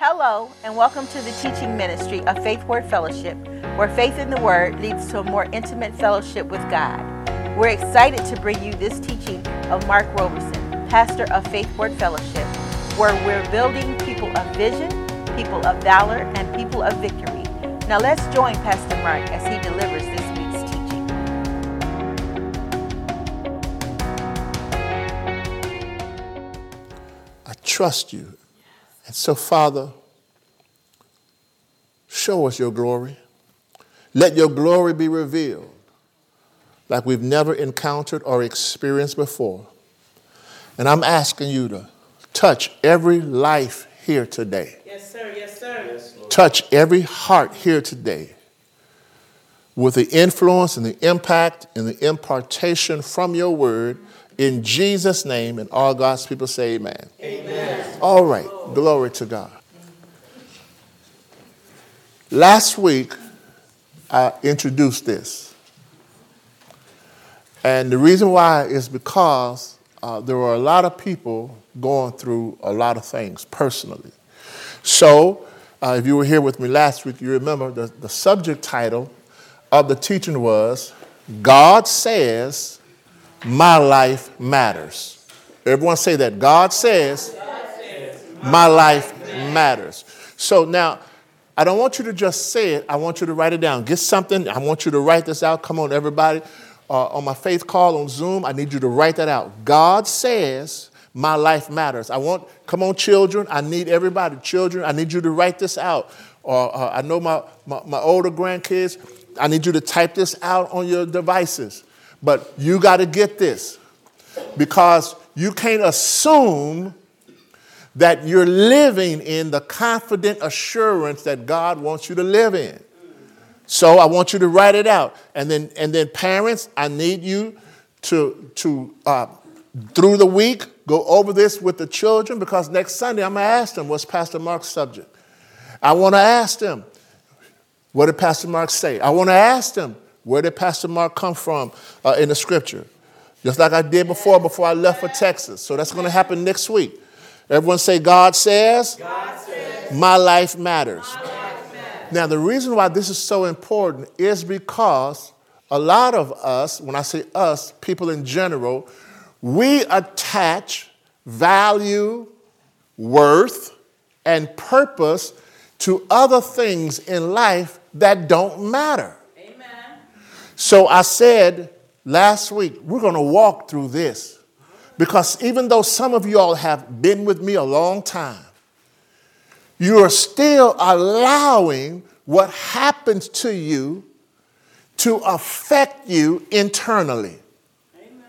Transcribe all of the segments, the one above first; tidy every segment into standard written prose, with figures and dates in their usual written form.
Hello, and welcome to the teaching ministry of Faith Word Fellowship, where faith in the Word leads to a more intimate fellowship with God. We're excited to bring you this teaching of Mark Roberson, pastor of Faith Word Fellowship, where we're building people of vision, people of valor, and people of victory. Now let's join Pastor Mark as he delivers this week's teaching. I trust you. And so, Father, show us your glory. Let your glory be revealed like we've never encountered or experienced before. And I'm asking you to touch every life here today. Yes, sir. Yes, sir. Yes, touch every heart here today with the influence and the impact and the impartation from your word. In Jesus' name, and all God's people say amen. Amen. All right. Glory to God. Last week, I introduced this. And the reason why is because there were a lot of people going through a lot of things personally. So, if you were here with me last week, you remember the subject title of the teaching was, God Says My Life Matters. Everyone say that. God says my life matters. So now, I don't want you to just say it. I want you to write it down. Get something. I want you to write this out. Come on, everybody. On my faith call on Zoom, I need you to write that out. God says my life matters. Come on, children. I need everybody. Children, I need you to write this out. I know my older grandkids, I need you to type this out on your devices. But you got to get this, because you can't assume that you're living in the confident assurance that God wants you to live in. So I want you to write it out. And then parents, I need you to through the week, go over this with the children, because next Sunday I'm going to ask them, what's Pastor Mark's subject? I want to ask them, what did Pastor Mark say? I want to ask them, where did Pastor Mark come from in the scripture? Just like I did before I left for Texas. So that's going to happen next week. Everyone say, God says my life matters. Now, the reason why this is so important is because a lot of us, when I say us, people in general, we attach value, worth, and purpose to other things in life that don't matter. Amen. So I said last week, we're going to walk through this. Because even though some of you all have been with me a long time, you are still allowing what happens to you to affect you internally. Amen.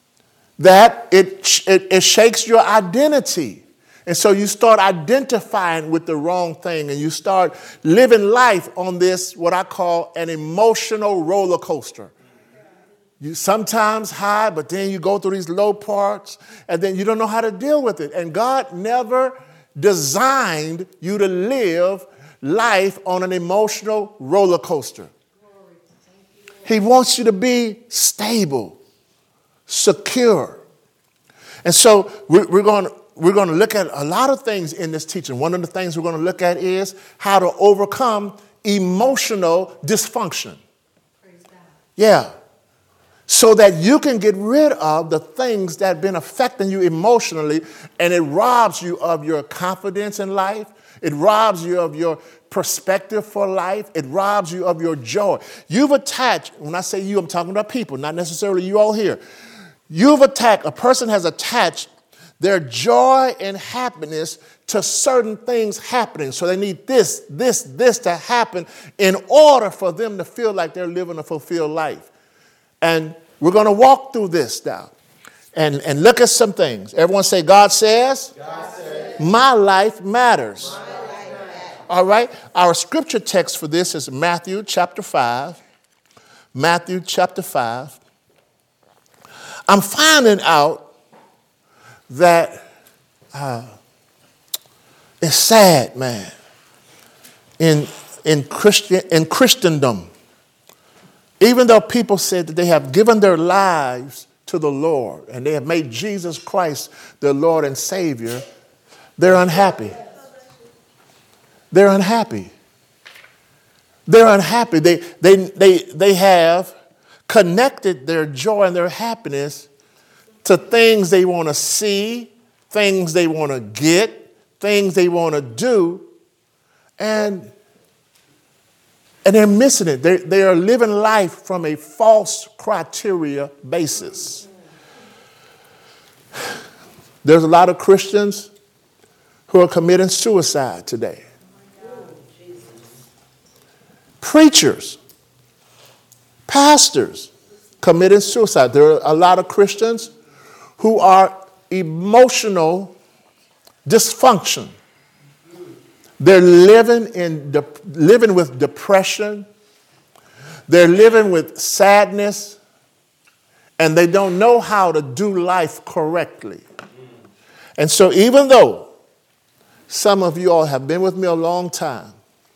That it shakes your identity. And so you start identifying with the wrong thing, and you start living life on this, what I call an emotional roller coaster. You sometimes high, but then you go through these low parts, and then you don't know how to deal with it. And God never designed you to live life on an emotional roller coaster. He wants you to be stable, secure. And so we're going to look at a lot of things in this teaching. One of the things we're going to look at is how to overcome emotional dysfunction. Praise God. Yeah. So that you can get rid of the things that have been affecting you emotionally, and it robs you of your confidence in life. It robs you of your perspective for life. It robs you of your joy. You've attached, when I say you, I'm talking about people, not necessarily you all here. A person has attached their joy and happiness to certain things happening. So they need this to happen in order for them to feel like they're living a fulfilled life. And we're going to walk through this now and look at some things. Everyone say, God says my life matters. My life matters. All right. Our scripture text for this is Matthew chapter 5. Matthew chapter 5. I'm finding out that it's sad, man, in Christendom. Even though people said that they have given their lives to the Lord and they have made Jesus Christ their Lord and Savior, they're unhappy. They're unhappy. They're unhappy. They have connected their joy and their happiness to things they want to see, things they want to get, things they want to do, and they're missing it. They are living life from a false criteria basis. There's a lot of Christians who are committing suicide today. Preachers, pastors committing suicide. There are a lot of Christians who are emotional dysfunction. They're living with depression. They're living with sadness, and they don't know how to do life correctly. And so even though some of you all have been with me a long time,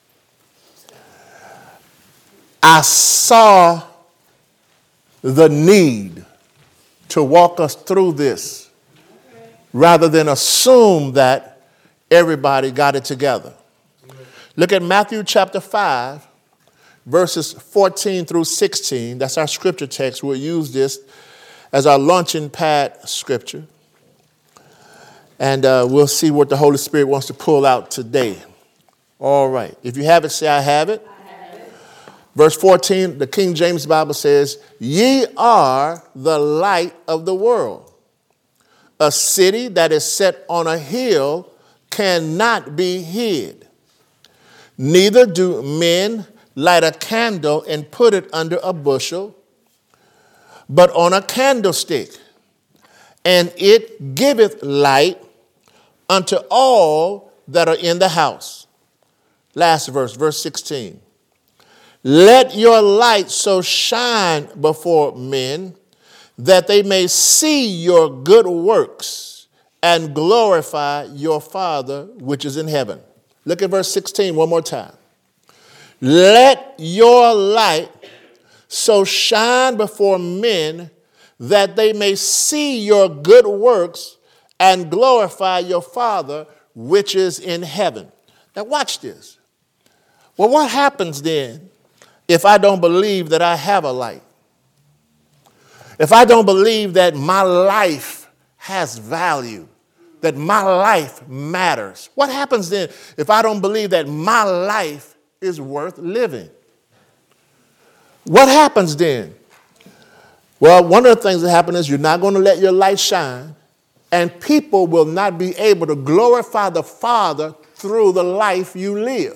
I saw the need to walk us through this rather than assume that everybody got it together. Look at Matthew chapter 5, verses 14 through 16. That's our scripture text. We'll use this as our launching pad scripture. And we'll see what the Holy Spirit wants to pull out today. All right. If you have it, say, I have it. Verse 14, the King James Bible says, ye are the light of the world. A city that is set on a hill cannot be hid. Neither do men light a candle and put it under a bushel, but on a candlestick, and it giveth light unto all that are in the house. Last verse, verse 16. Let your light so shine before men that they may see your good works and glorify your Father which is in heaven. Look at verse 16 one more time. Let your light so shine before men that they may see your good works and glorify your Father which is in heaven. Now watch this. Well, what happens then if I don't believe that I have a light? If I don't believe that my life has value, that my life matters, what happens then if I don't believe that my life is worth living? What happens then? Well, one of the things that happen is you're not going to let your light shine, and people will not be able to glorify the Father through the life you live.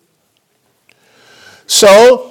So,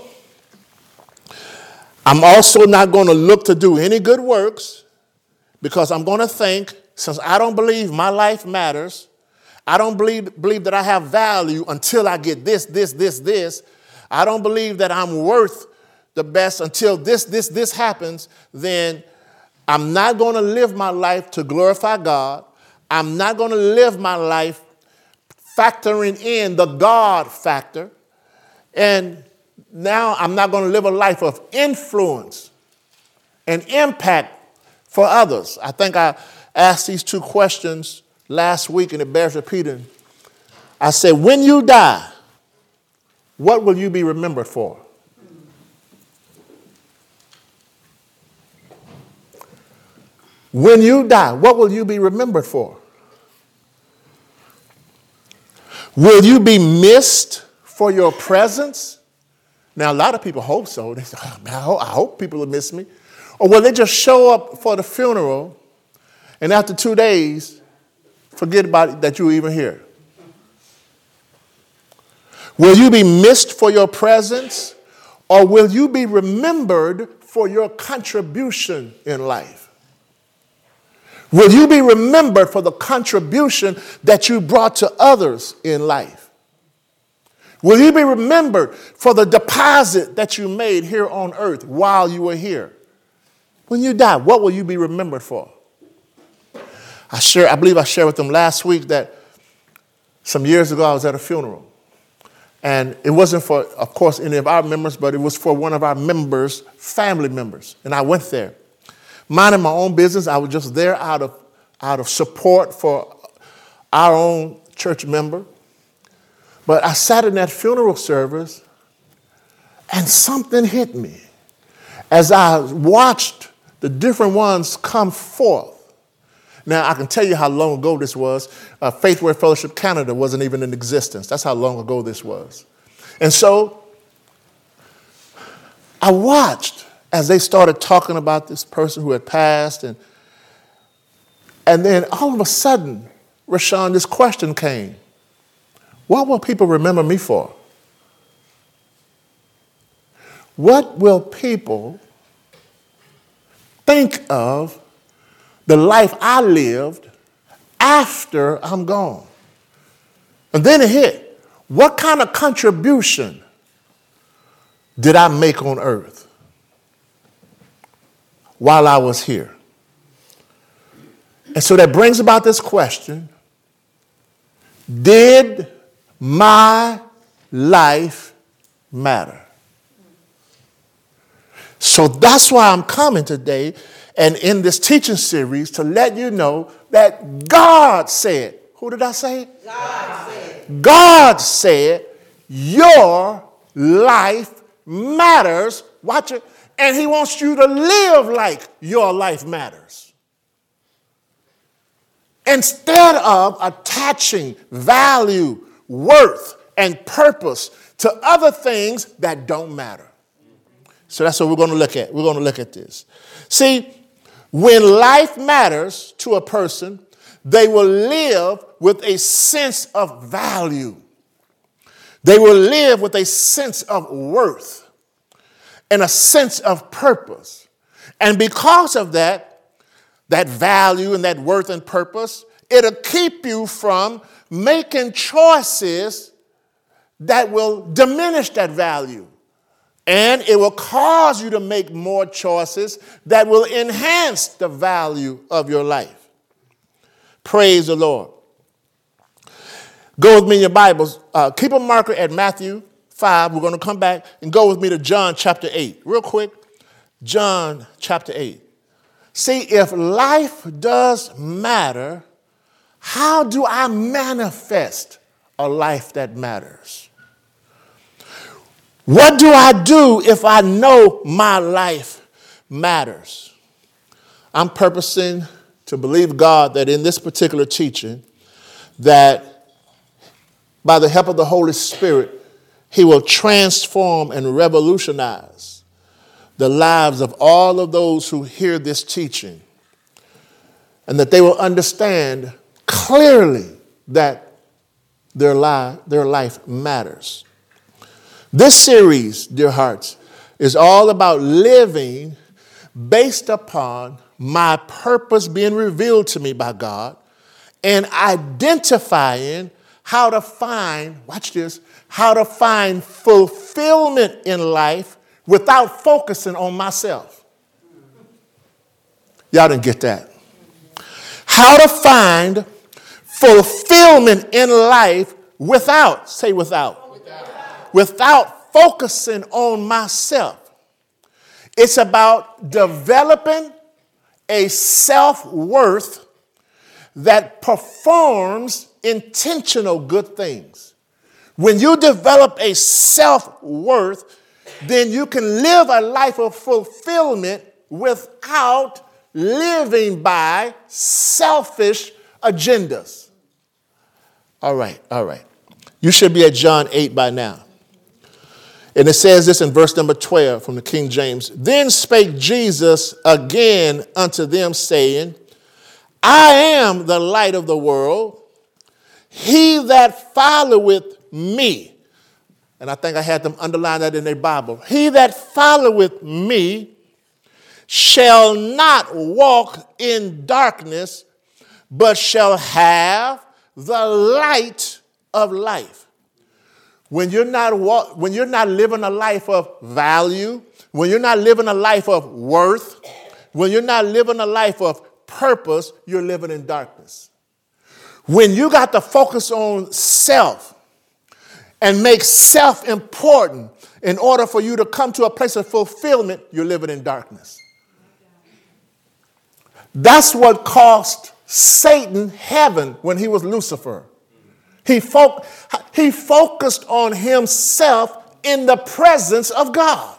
I'm also not going to look to do any good works, because I'm going to think, since I don't believe my life matters, I don't believe that I have value until I get this. I don't believe that I'm worth the best until this happens. Then I'm not going to live my life to glorify God. I'm not going to live my life factoring in the God factor. And now I'm not going to live a life of influence and impact for others. I think I asked these two questions last week, and it bears repeating. I said, when you die, what will you be remembered for? When you die, what will you be remembered for? Will you be missed for your presence? Now, a lot of people hope so. They say, oh, man, I hope people will miss me. Or will they just show up for the funeral, and after 2 days, forget about it, that you were even here? Will you be missed for your presence, or will you be remembered for your contribution in life? Will you be remembered for the contribution that you brought to others in life? Will you be remembered for the deposit that you made here on earth while you were here? When you die, what will you be remembered for? I believe I shared with them last week that some years ago I was at a funeral. And it wasn't for, of course, any of our members, but it was for one of our members' family members. And I went there. Minding my own business, I was just there out of support for our own church member. But I sat in that funeral service and something hit me as I watched the different ones come forth. Now, I can tell you how long ago this was. Faith Word Fellowship Canada wasn't even in existence. That's how long ago this was. And so I watched as they started talking about this person who had passed. And then all of a sudden, Rashawn, this question came. What will people remember me for? What will people think of the life I lived after I'm gone? And then it hit. What kind of contribution did I make on earth while I was here? And so that brings about this question. Did my life matter? So that's why I'm coming today and in this teaching series to let you know that God said, who did I say? God said. God said, your life matters. Watch it. And he wants you to live like your life matters. Instead of attaching value, worth, and purpose to other things that don't matter. So that's what we're going to look at. We're going to look at this. See, when life matters to a person, they will live with a sense of value. They will live with a sense of worth and a sense of purpose. And because of that value and that worth and purpose, it'll keep you from making choices that will diminish that value. And it will cause you to make more choices that will enhance the value of your life. Praise the Lord. Go with me in your Bibles. Keep a marker at Matthew 5. We're going to come back and go with me to John chapter 8. Real quick. John chapter 8. See, if life does matter, how do I manifest a life that matters? What do I do if I know my life matters? I'm purposing to believe God that in this particular teaching, that by the help of the Holy Spirit, he will transform and revolutionize the lives of all of those who hear this teaching, and that they will understand clearly that their life matters. This series, dear hearts, is all about living based upon my purpose being revealed to me by God and identifying how to find, watch this, how to find fulfillment in life without focusing on myself. Y'all didn't get that. How to find fulfillment in life without, say without focusing on myself. It's about developing a self-worth that performs intentional good things. When you develop a self-worth, then you can live a life of fulfillment without living by selfish agendas. All right. You should be at John 8 by now. And it says this in verse number 12 from the King James. Then spake Jesus again unto them, saying, I am the light of the world. He that followeth me, and I think I had them underline that in their Bible. He that followeth me shall not walk in darkness, but shall have the light of life. When you're not living a life of value, when you're not living a life of worth, when you're not living a life of purpose, you're living in darkness. When you got to focus on self and make self important in order for you to come to a place of fulfillment, you're living in darkness. That's what cost Satan heaven when he was Lucifer. He focused on himself in the presence of God.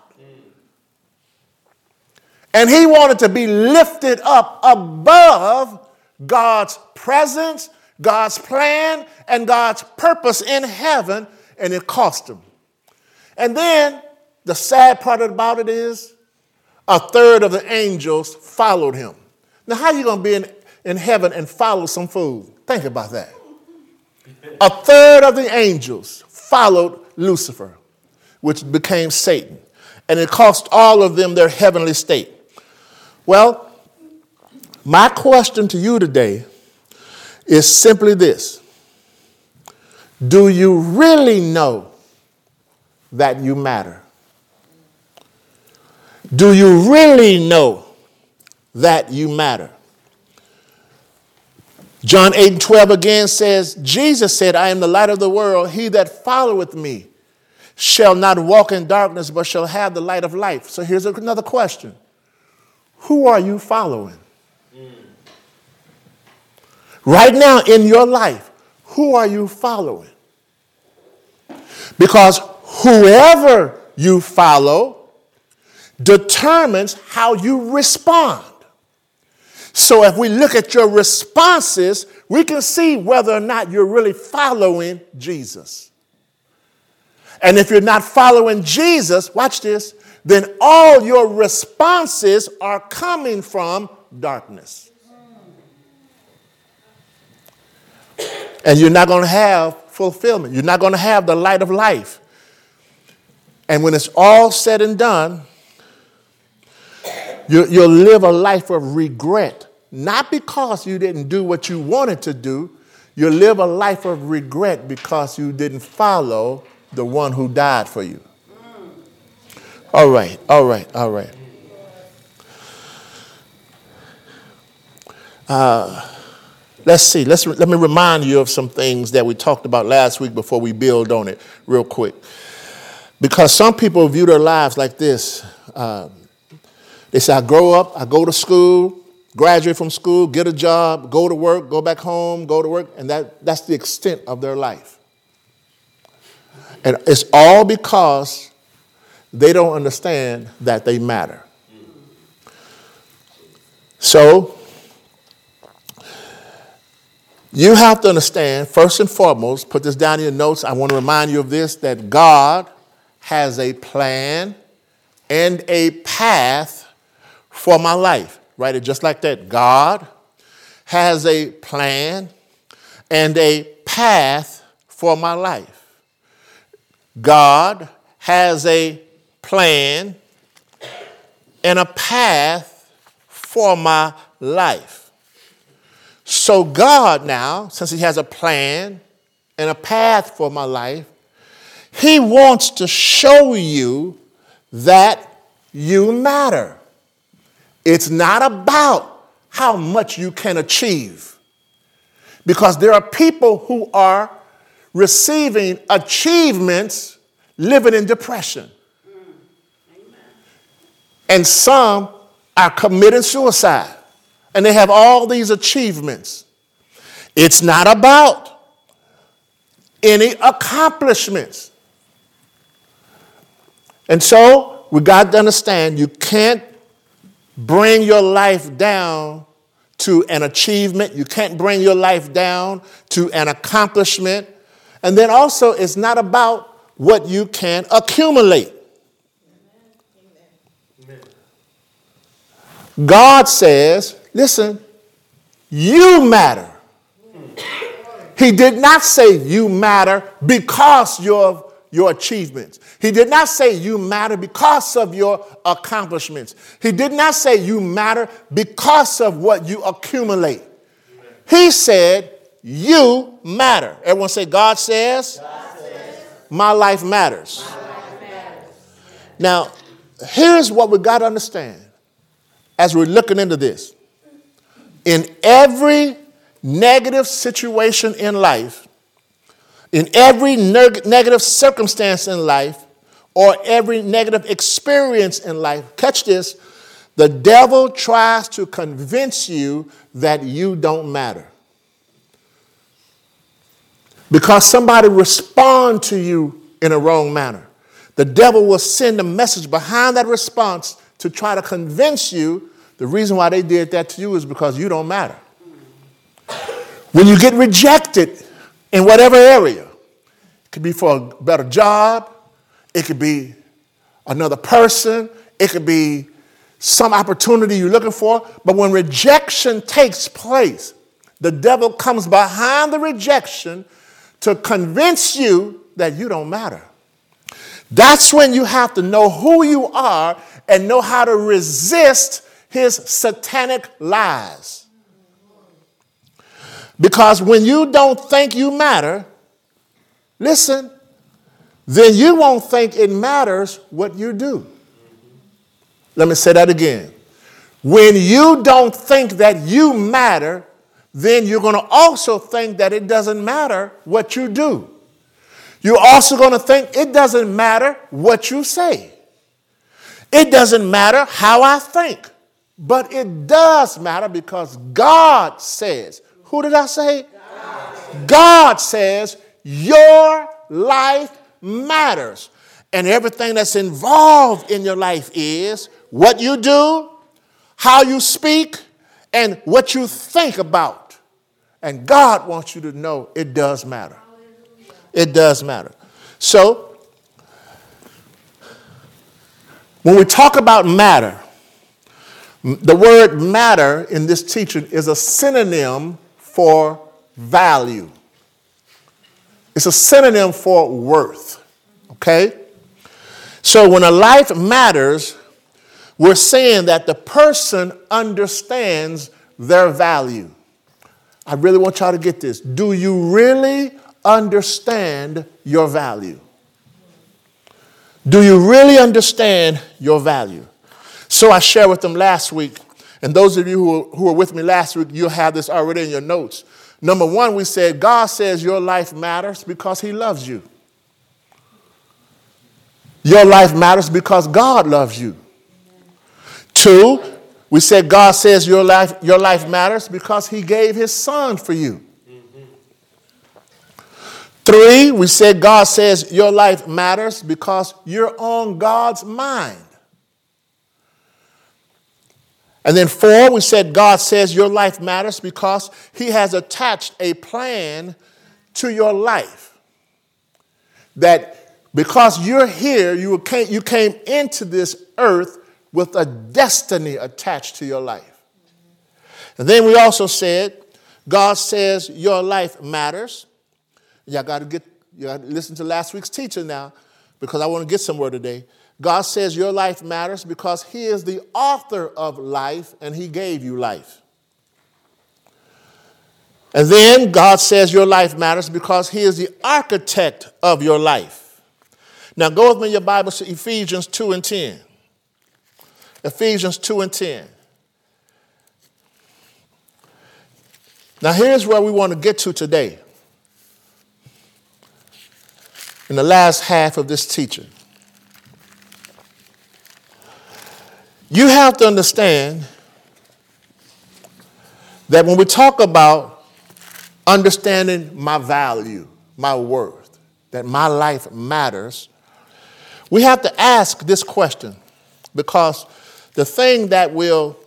And he wanted to be lifted up above God's presence, God's plan, and God's purpose in heaven, and it cost him. And then the sad part about it is a third of the angels followed him. Now, how are you going to be in heaven and follow some fool? Think about that. A third of the angels followed Lucifer, which became Satan. And it cost all of them their heavenly state. Well, my question to you today is simply this. Do you really know that you matter? Do you really know that you matter? John 8:12 again says, Jesus said, I am the light of the world. He that followeth me shall not walk in darkness, but shall have the light of life. So here's another question. Who are you following? Right now in your life, who are you following? Because whoever you follow determines how you respond. So if we look at your responses, we can see whether or not you're really following Jesus. And if you're not following Jesus, watch this, then all your responses are coming from darkness. And you're not going to have fulfillment. You're not going to have the light of life. And when it's all said and done, you'll live a life of regret. Not because you didn't do what you wanted to do. You'll live a life of regret because you didn't follow the one who died for you. All right. Let's see. Let me remind you of some things that we talked about last week before we build on it real quick. Because some people view their lives like this. They say, I grow up, I go to school, graduate from school, get a job, go to work, go back home, go to work, and that's the extent of their life. And it's all because they don't understand that they matter. So, you have to understand, first and foremost, put this down in your notes, I want to remind you of this, that God has a plan and a path for my life. Write it just like that. God has a plan and a path for my life. God has a plan and a path for my life. So God now, since he has a plan and a path for my life, he wants to show you that you matter. It's not about how much you can achieve. Because there are people who are receiving achievements living in depression. And some are committing suicide. And they have all these achievements. It's not about any accomplishments. And so we got to understand you can't bring your life down to an achievement. You can't bring your life down to an accomplishment. And then also it's not about what you can accumulate. Amen. God says, listen, you matter. He did not say you matter because of your achievements. He did not say you matter because of your accomplishments. He did not say you matter because of what you accumulate. Amen. He said you matter. Everyone say, God says, my life matters. My life matters. Now, here's what we got to understand as we're looking into this. In every negative situation in life, in every negative circumstance in life, or every negative experience in life, catch this, the devil tries to convince you that you don't matter. because somebody respond to you in a wrong manner. The devil will send a message behind that response to try to convince you the reason why they did that to you is because you don't matter. When you get rejected in whatever area, it could be for a better job, it could be another person, it could be some opportunity you're looking for, but when rejection takes place, the devil comes behind the rejection to convince you that you don't matter. That's when you have to know who you are and know how to resist his satanic lies. Because when you don't think you matter, listen, then you won't think it matters what you do. Let me say that again. When you don't think that you matter, then you're going to also think that it doesn't matter what you do. You're also going to think it doesn't matter what you say. It doesn't matter how I think. But it does matter because God says, who did I say? God says your life matters. And everything that's involved in your life is what you do, how you speak, and what you think about. And God wants you to know it does matter. It does matter. So, when we talk about matter, the word matter in this teaching is a synonym for value. It's a synonym for worth. Okay? So when a life matters, we're saying that the person understands their value. I really want y'all to get this. Do you really understand your value? Do you really understand your value? So I shared with them last week, and those of you who were with me last week, you'll have this already in your notes. Number one, we said God says your life matters because he loves you. Your life matters because God loves you. Two, we said God says your life matters because he gave his son for you. Three, we said God says your life matters because you're on God's mind. And then four, we said God says your life matters because he has attached a plan to your life. That because you're here, you came into this earth with a destiny attached to your life. And then we also said God says your life matters. Y'all got to listen to last week's teaching now because I want to get somewhere today. God says your life matters because he is the author of life and he gave you life. And then God says your life matters because he is the architect of your life. Now go with me in your Bible to Ephesians 2 and 10. Ephesians 2 and 10. Now here's where we want to get to today. In the last half of this teaching. You have to understand that when we talk about understanding my value, my worth, that my life matters, we have to ask this question because the thing that will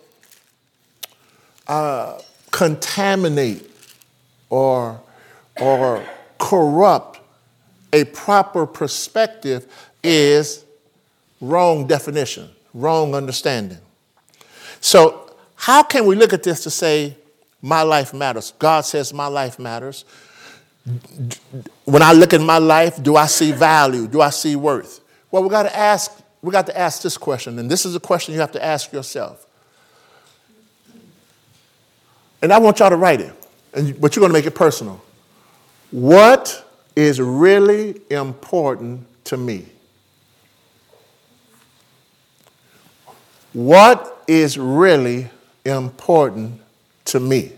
contaminate or corrupt a proper perspective is wrong definition, wrong understanding. So how can we look at this to say my life matters? God says my life matters. When I look at my life, do I see value? Do I see worth? Well, we got to ask this question, and this is a question you have to ask yourself. And I want y'all to write it, but you're going to make it personal. What is really important to me? What is really important to me?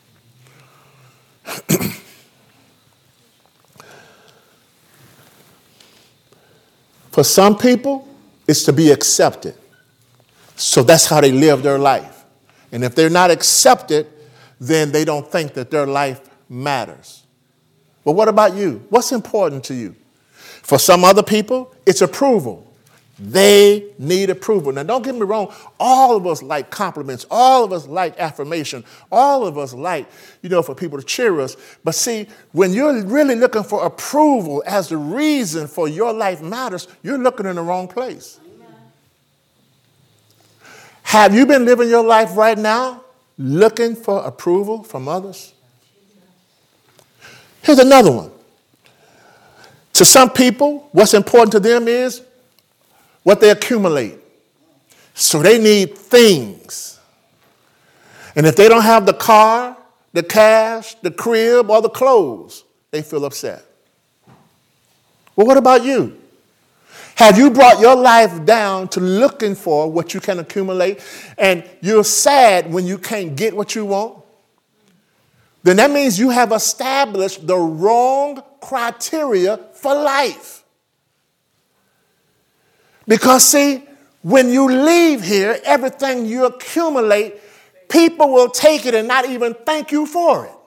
For some people, it's to be accepted. So that's how they live their life. And if they're not accepted, then they don't think that their life matters. But what about you? What's important to you? For some other people, it's approval. They need approval. Now, don't get me wrong. All of us like compliments. All of us like affirmation. All of us like, for people to cheer us. But see, when you're really looking for approval as the reason for your life matters, you're looking in the wrong place. Amen. Have you been living your life right now looking for approval from others? Here's another one. To some people, what's important to them is what they accumulate. So they need things. And if they don't have the car, the cash, the crib, or the clothes, they feel upset. Well, what about you? Have you brought your life down to looking for what you can accumulate, and you're sad when you can't get what you want? Then that means you have established the wrong criteria for life. Because, see, when you leave here, everything you accumulate, people will take it and not even thank you for it.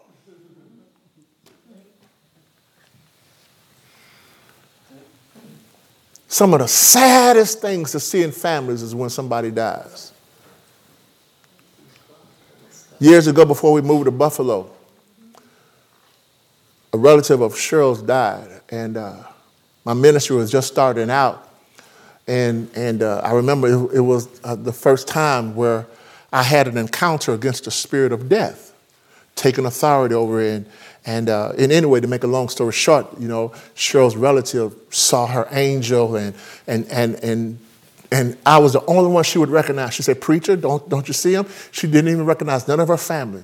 Some of the saddest things to see in families is when somebody dies. Years ago, before we moved to Buffalo, a relative of Cheryl's died, and my ministry was just starting out. And I remember it was the first time where I had an encounter against the spirit of death, taking authority over it. And in any way, to make a long story short, Cheryl's relative saw her angel, and I was the only one she would recognize. She said, "Preacher, don't you see him?" She didn't even recognize none of her family.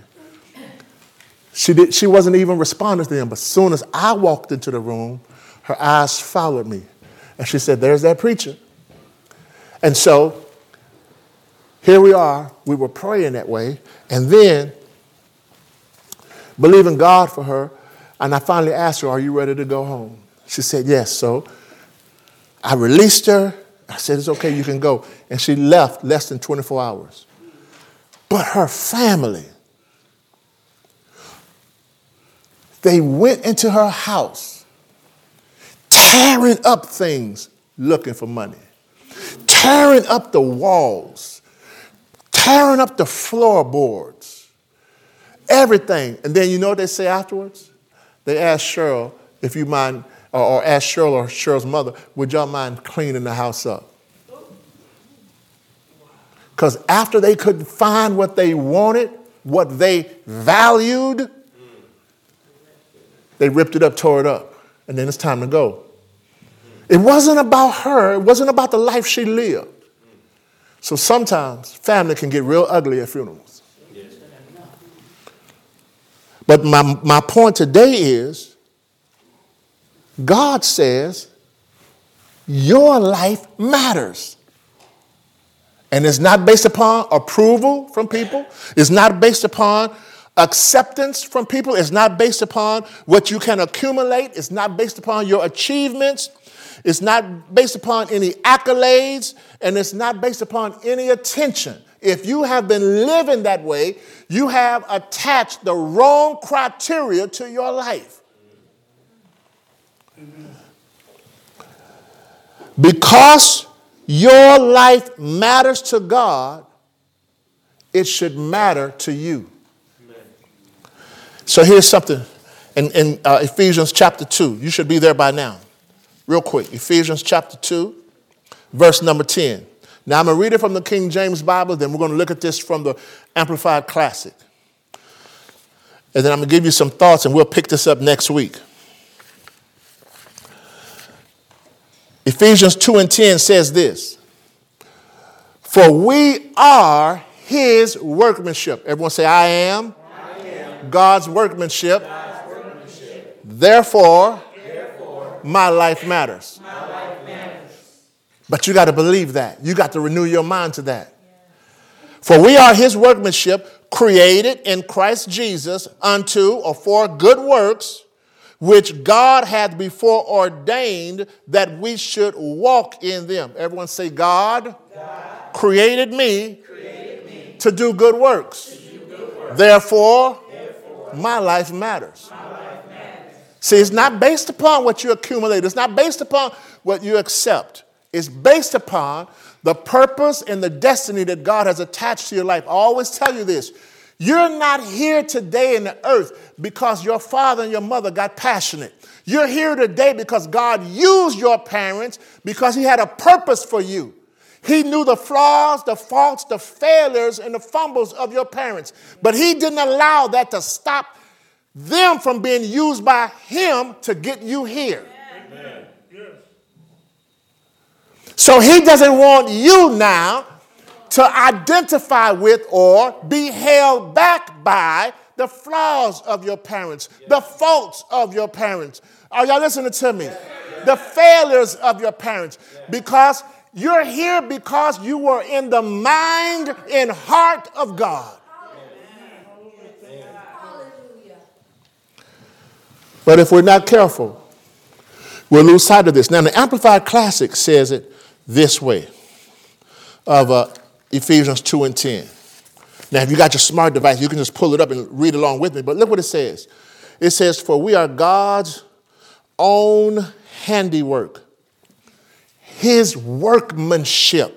She wasn't even responding to them. But as soon as I walked into the room, her eyes followed me. And she said, "There's that preacher." And so here we are. We were praying that way. And then believing God for her. And I finally asked her, "Are you ready to go home?" She said, "Yes." So I released her. I said, "It's okay, you can go." And she left less than 24 hours. But her family, they went into her house, tearing up things, looking for money, tearing up the walls, tearing up the floorboards, everything. And then you know what they say afterwards? They asked Cheryl, if you mind, or asked Cheryl or Cheryl's mother, would y'all mind cleaning the house up? Because after they couldn't find what they wanted, what they valued, they ripped it up, tore it up, and then it's time to go. It wasn't about her. It wasn't about the life she lived. So sometimes family can get real ugly at funerals. But my point today is, God says your life matters. And it's not based upon approval from people. It's not based upon acceptance from people. It's not based upon what you can accumulate. It's not based upon your achievements. It's not based upon any accolades. And it's not based upon any attention. If you have been living that way, you have attached the wrong criteria to your life. Because your life matters to God, it should matter to you. So here's something in Ephesians chapter 2. You should be there by now. Real quick. Ephesians chapter 2, verse number 10. Now I'm going to read it from the King James Bible. Then we're going to look at this from the Amplified Classic. And then I'm going to give you some thoughts, and we'll pick this up next week. Ephesians 2 and 10 says this. For we are his workmanship. Everyone say, I am God's workmanship. Therefore, my life matters. But you got to believe that. You got to renew your mind to that. For we are his workmanship, created in Christ Jesus unto or for good works, which God hath before ordained that we should walk in them. Everyone say, God created me to do good works. Therefore, my life matters. See, it's not based upon what you accumulate. It's not based upon what you accept. It's based upon the purpose and the destiny that God has attached to your life. I always tell you this. You're not here today in the earth because your father and your mother got passionate. You're here today because God used your parents because he had a purpose for you. He knew the flaws, the faults, the failures, and the fumbles of your parents. But he didn't allow that to stop them from being used by him to get you here. Amen. Yes. So he doesn't want you now to identify with or be held back by the flaws of your parents, the faults of your parents. Are y'all listening to me? The failures of your parents. Because you're here because you were in the mind and heart of God. But if we're not careful, we'll lose sight of this. Now, the Amplified Classic says it this way of Ephesians 2 and 10. Now, if you got your smart device, you can just pull it up and read along with me. But look what it says. It says, for we are God's own handiwork, his workmanship,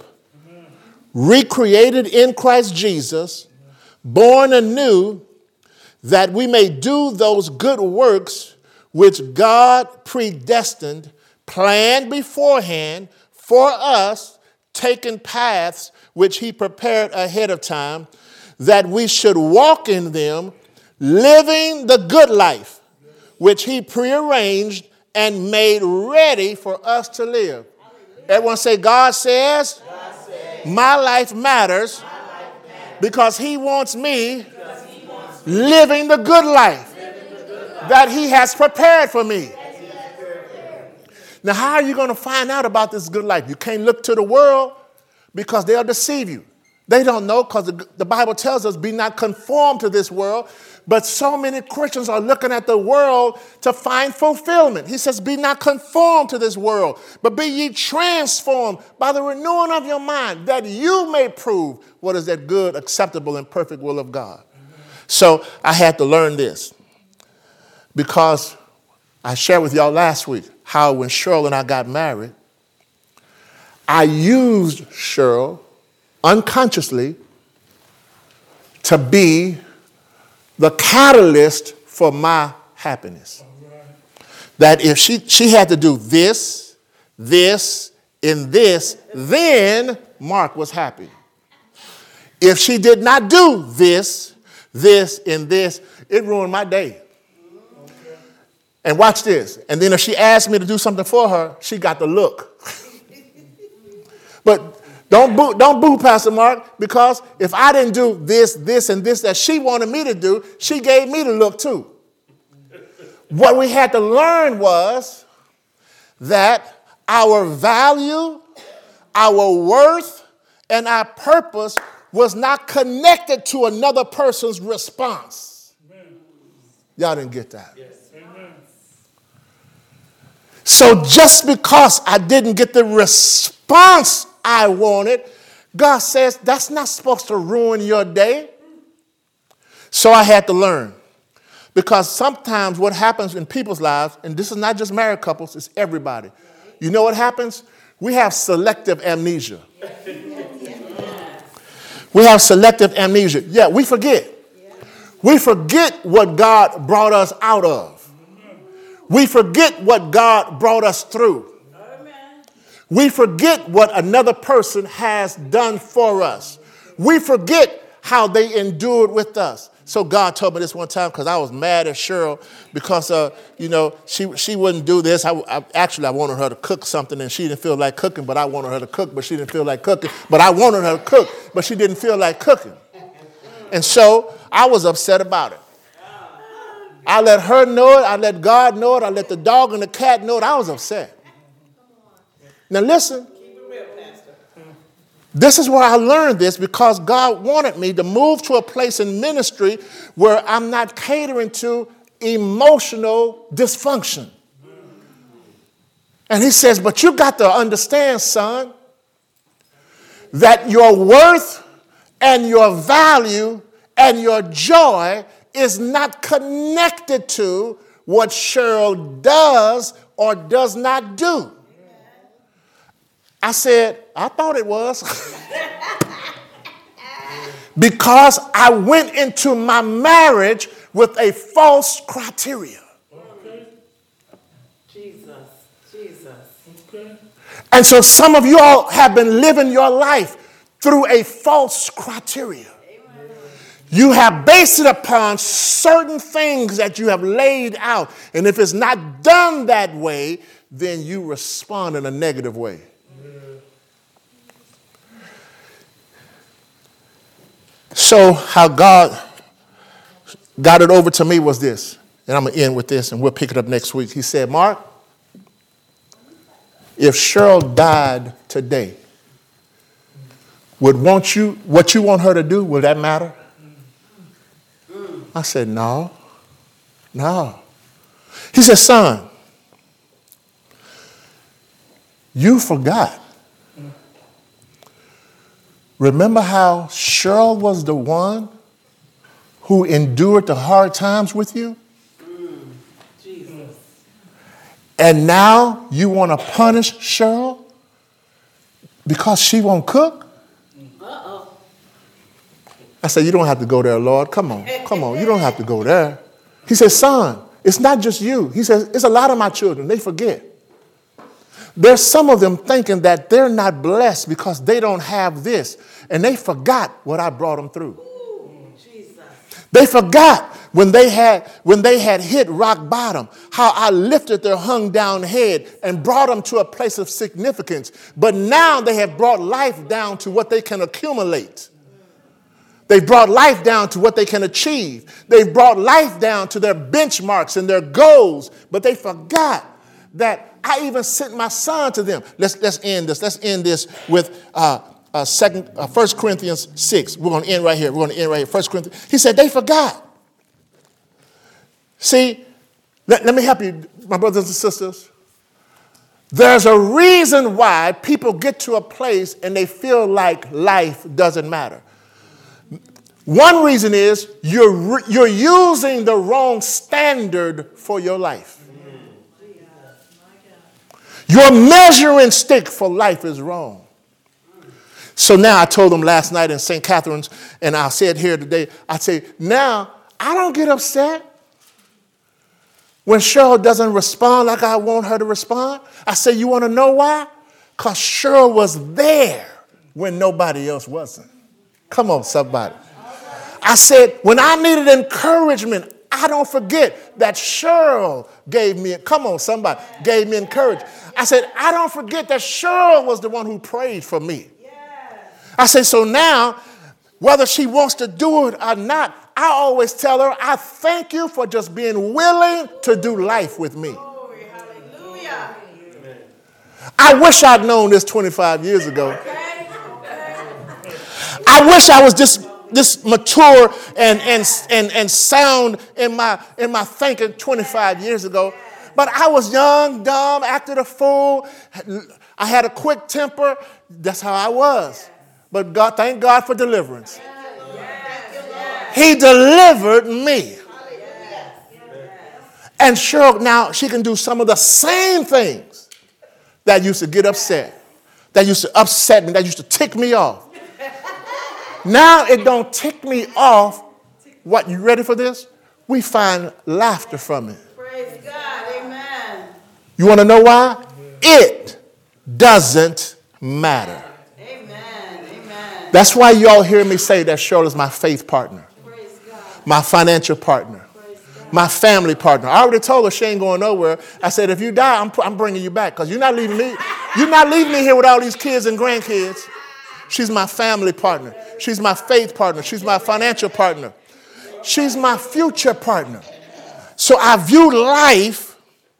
recreated in Christ Jesus, born anew, that we may do those good works which God predestined, planned beforehand for us, taking paths which he prepared ahead of time, that we should walk in them, living the good life, which he prearranged and made ready for us to live. Everyone say, God says, my life matters because he wants me living the good life that he has prepared for me. Now, how are you going to find out about this good life? You can't look to the world because they'll deceive you. They don't know because the Bible tells us, be not conformed to this world. But so many Christians are looking at the world to find fulfillment. He says, be not conformed to this world, but be ye transformed by the renewing of your mind, that you may prove what is that good, acceptable, and perfect will of God. So I had to learn this because I shared with y'all last week how when Cheryl and I got married, I used Cheryl unconsciously to be the catalyst for my happiness. That if she had to do this, and this, then Mark was happy. If she did not do this, and this, it ruined my day. And watch this. And then if she asked me to do something for her, she got the look. But don't boo Pastor Mark, because if I didn't do this, and this that she wanted me to do, she gave me the look too. What we had to learn was that our value, our worth, and our purpose was not connected to another person's response. Amen. Y'all didn't get that. Yes. Amen. So just because I didn't get the response I wanted, God says that's not supposed to ruin your day. So I had to learn. Because sometimes what happens in people's lives, and this is not just married couples, it's everybody. You know what happens? We have selective amnesia. We have selective amnesia. Yeah, we forget. We forget what God brought us out of. We forget what God brought us through. We forget what another person has done for us. We forget how they endured with us. So God told me this one time because I was mad at Cheryl because, she wouldn't do this. I wanted her to cook something and she didn't feel like cooking, but I wanted her to cook, but she didn't feel like cooking. But I wanted her to cook, but she didn't feel like cooking. And so I was upset about it. I let her know it. I let God know it. I let the dog and the cat know it. I was upset. Now listen. This is where I learned this because God wanted me to move to a place in ministry where I'm not catering to emotional dysfunction. And he says, but you got to understand, son, that your worth and your value and your joy is not connected to what Cheryl does or does not do. I said, I thought it was. Because I went into my marriage with a false criteria. Okay. Jesus. Okay. And so some of you all have been living your life through a false criteria. You have based it upon certain things that you have laid out. And if it's not done that way, then you respond in a negative way. So how God got it over to me was this. And I'm going to end with this and we'll pick it up next week. He said, Mark, if Cheryl died today, what you want her to do, will that matter? I said, no. He said, son, you forgot. Remember how Cheryl was the one who endured the hard times with you? Jesus. And now you want to punish Cheryl because she won't cook? I said, you don't have to go there, Lord. Come on. You don't have to go there. He said, son, it's not just you. He says, it's a lot of my children. They forget. There's some of them thinking that they're not blessed because they don't have this. And they forgot what I brought them through. Jesus. They forgot when they had hit rock bottom, how I lifted their hung down head and brought them to a place of significance. But now they have brought life down to what they can accumulate. They've brought life down to what they can achieve. They've brought life down to their benchmarks and their goals. But they forgot that I even sent my son to them. Let's end this. Let's end this with 1 Corinthians 6. We're going to end right here. 1 Corinthians. He said they forgot. See, let me help you, my brothers and sisters. There's a reason why people get to a place and they feel like life doesn't matter. One reason is you're using the wrong standard for your life. Your measuring stick for life is wrong. So now I told them last night in St. Catherine's, and I'll say it here today. I say, now I don't get upset when Cheryl doesn't respond like I want her to respond. I say, you want to know why? Because Cheryl was there when nobody else wasn't. Come on, somebody. I said, when I needed encouragement, I don't forget that Cheryl gave me encouragement. I said, I don't forget that Cheryl was the one who prayed for me. I said, so now, whether she wants to do it or not, I always tell her, I thank you for just being willing to do life with me. Hallelujah. I wish I'd known this 25 years ago. I wish I was this mature and sound in my thinking 25 years ago. But I was young, dumb, acted a fool. I had a quick temper. That's how I was. But God, thank God for deliverance. He delivered me. And Cheryl, now she can do some of the same things that used to get upset, that used to upset me, that used to tick me off. Now it don't tick me off. What, you ready for this? We find laughter from it. Praise God. Amen. You want to know why? It doesn't matter. Amen. That's why you all hear me say that Cheryl is my faith partner, Praise God. my financial partner, my family partner. I already told her she ain't going nowhere. I said, if you die, I'm bringing you back because you're not leaving me. You're not leaving me here with all these kids and grandkids. She's my family partner. She's my faith partner. She's my financial partner. She's my future partner. So I view life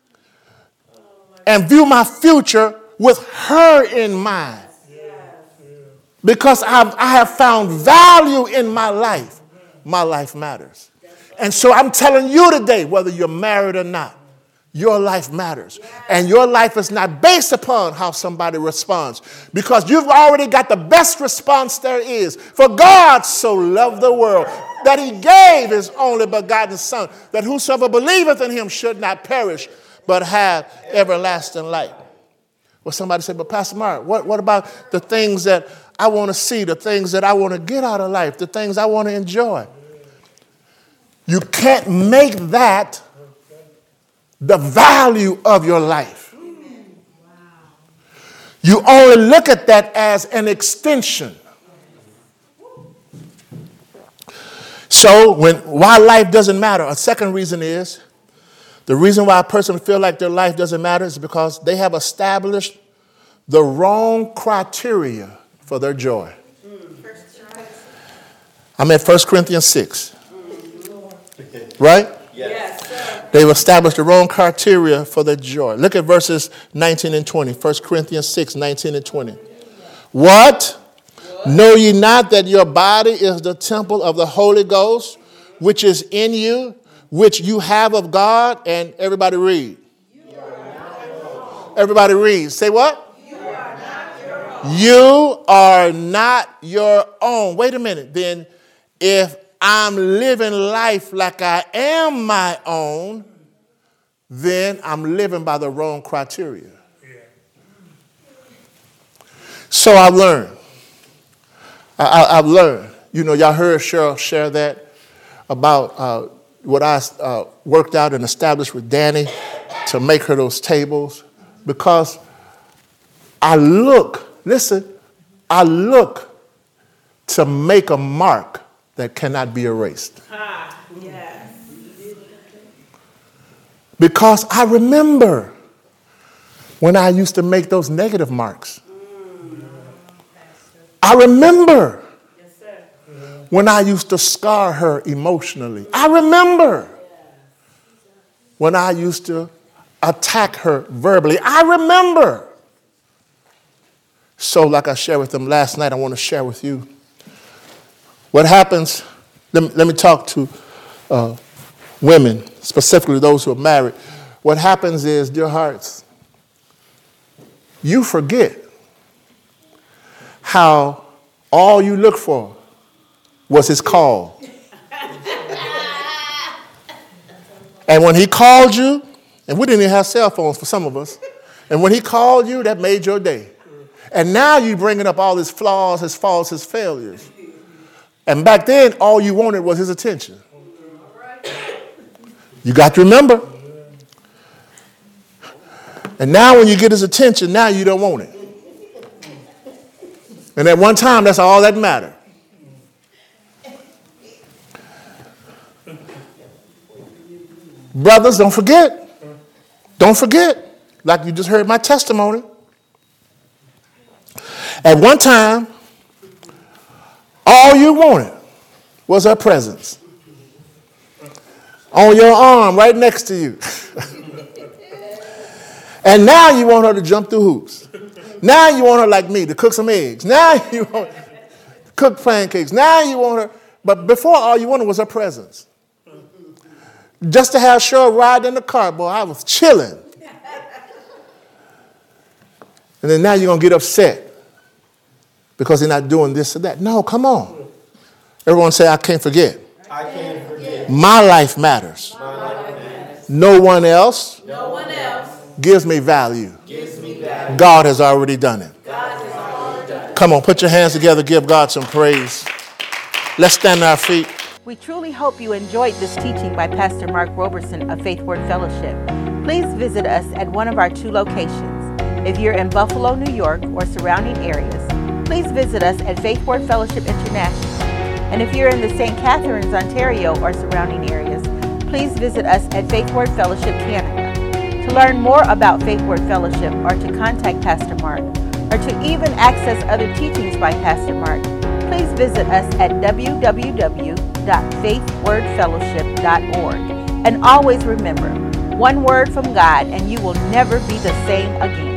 and view my future with her in mind. Because I have found value in my life. My life matters. And so I'm telling you today, whether you're married or not, your life matters. And your life is not based upon how somebody responds, because you've already got the best response there is. For God so loved the world that he gave his only begotten Son, that whosoever believeth in him should not perish, but have everlasting life. Well, somebody said, but Pastor Mark, what about the things that I want to see, the things that I want to get out of life, the things I want to enjoy? You can't make that the value of your life. You only look at that as an extension. So why life doesn't matter, a second reason is, the reason why a person feels like their life doesn't matter is because they have established the wrong criteria for their joy. I'm at 1 Corinthians 6. Right? Yes, sir. They've established the wrong criteria for their joy. Look at verses 19 and 20. 1 Corinthians 6, 19 and 20. What? Know ye not that your body is the temple of the Holy Ghost, which is in you, which you have of God? And everybody read. Everybody read. Say what? You are not your own. Wait a minute. Then if I'm living life like I am my own, then I'm living by the wrong criteria. So I've learned. I've learned. You know, y'all heard Cheryl share that about what I worked out and established with Danny to make her those tables. Because I look to make a mark that cannot be erased. Yes. Because I remember when I used to make those negative marks. I remember when I used to scar her emotionally. I remember when I used to attack her verbally. I remember. So like I shared with them last night, I want to share with you. What happens, let me talk to women, specifically those who are married. What happens is, dear hearts, you forget how all you look for was his call. And when he called you, and we didn't even have cell phones for some of us, and when he called you, that made your day. And now you're bringing up all his flaws, his faults, his failures. And back then, all you wanted was his attention. You got to remember. And now when you get his attention, now you don't want it. And at one time, that's all that mattered. Brothers, don't forget. Don't forget. Like you just heard my testimony. At one time, all you wanted was her presence. On your arm, right next to you. And now you want her to jump through hoops. Now you want her like me to cook some eggs. Now you want to cook pancakes. Now you want her. But before, all you wanted was her presence. Just to have Cheryl ride in the car, boy, I was chilling. And then now you're going to get upset because they're not doing this or that. No, come on. Everyone say, I can't forget. I can't forget. My life matters. My life matters. No one else No one else gives me value. Gives me value. God has already done it. God has already done it. Come on, put your hands together, give God some praise. Let's stand on our feet. We truly hope you enjoyed this teaching by Pastor Mark Roberson of Faith Word Fellowship. Please visit us at one of our 2 locations. If you're in Buffalo, New York, or surrounding areas, please visit us at Faith Word Fellowship International. And if you're in the St. Catharines, Ontario, or surrounding areas, please visit us at Faith Word Fellowship Canada. To learn more about Faith Word Fellowship, or to contact Pastor Mark, or to even access other teachings by Pastor Mark, please visit us at www.faithwordfellowship.org. And always remember, one word from God and you will never be the same again.